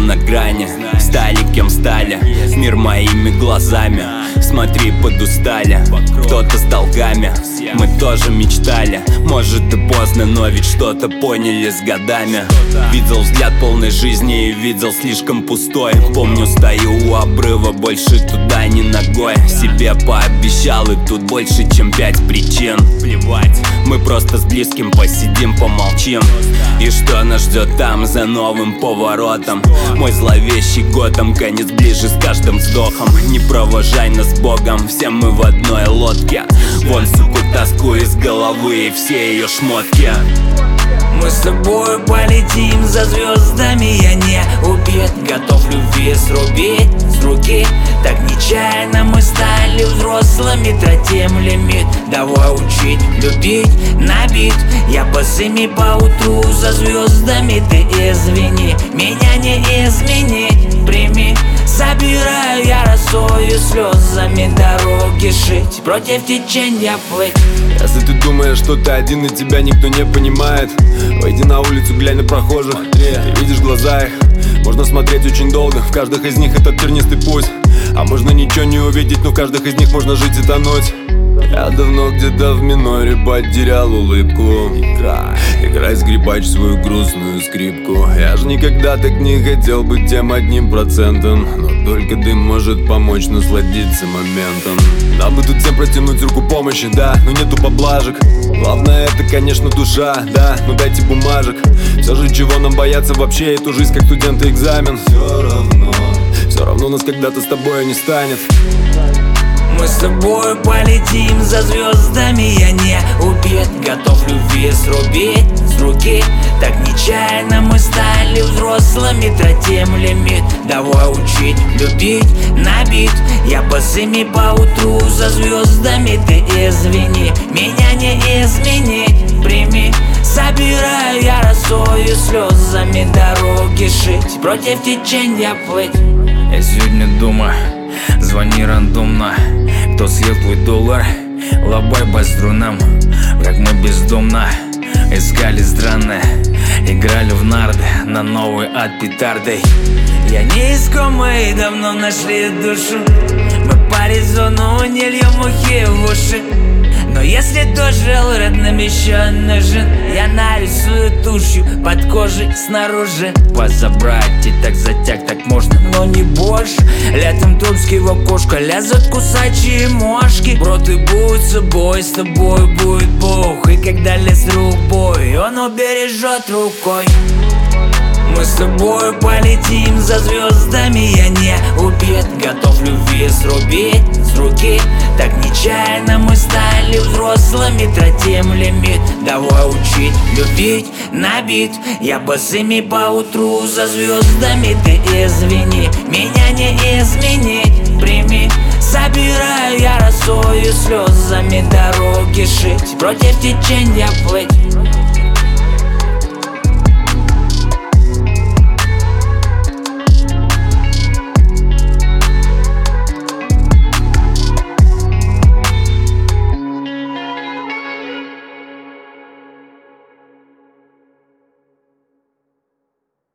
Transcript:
на грани. Стали кем стали, мир моими глазами. Смотри, подустали, кто-то с долгами. Мы тоже мечтали, может и поздно, но ведь что-то поняли с годами. Видел взгляд полной жизни и видел слишком пустой. Помню, стою у обрыва, больше туда ни ногой. Себе пообещал, и тут больше, чем 5 причин. Плевать, мы просто с близким посидим, помолчим. И что нас ждет там за новым поворотом? Мой зловещий Готэм, конец ближе с каждым вздохом. Не провожай нас с Богом, все мы в одной лодке. Вон, суку, тоску из головы и все ее шмотки. Мы с тобой полетим за звездами, я не убит. Готов любви срубить с руки. Так нечаянно мы стали взрослыми, тратим лимит. Давай учить, любить, набит. Я босыми поутру за звездами. Ты извини, меня не изменить. Прими, собираю я росою слезами дороги шить, против течения плыть. Если ты думаешь, что ты один и тебя никто не понимает, выйди на улицу, глянь на прохожих. Ты видишь глаза их, можно смотреть очень долго. В каждых из них этот тернистый путь. А можно ничего не увидеть, но в каждых из них можно жить и тонуть. Я давно где-то в миноре потерял улыбку. Играй, скрипач, свою грустную скрипку. Я же никогда так не хотел быть тем 1%. Но только ты может помочь насладиться моментом. Нам бы тут всем протянуть руку помощи, да, но нету поблажек. Главное это, конечно, душа, да, ну дайте бумажек. Все же чего нам бояться вообще, эту жизнь как студенты экзамен. Все равно нас когда-то с тобой не станет. Мы с тобой полетим за звездами, я не убит. Готов любви срубить с руки. Так нечаянно мы стали взрослыми, тратим лимит. Давай учить, любить, набит. Я босыми поутру за звездами. Ты извини, меня не изменить. Прими, собираю я росою слезами дороги шить, против течения плыть. Я сегодня дома, звони рандомно. Кто съел твой доллар? Лобай по струнам. Как мы бездомно искали странное, играли в нарды на новый ад петардой. Я не искомый, давно нашли душу. Мы по резону не льем мухи в уши. Но если дожил, родным еще нужен. Я нарисую тушью под кожей снаружи. Позабрать и так затяг, так можно, но не больше. Летом тульский в окошко лезут кусачие мошки. Бро, ты будь собой, с тобой будет Бог. И когда лес рук бой, он убережет рукой. Мы с тобой полетим за звездами, я не убит. Готов любви срубить с руки. Так нечаянно мы стали взрослыми, тратим лимит. Давай учить, любить, набит. Я босыми поутру за звездами. Ты извини, меня не изменить. Прими, собираю я росою слезами дороги шить, против течения плыть.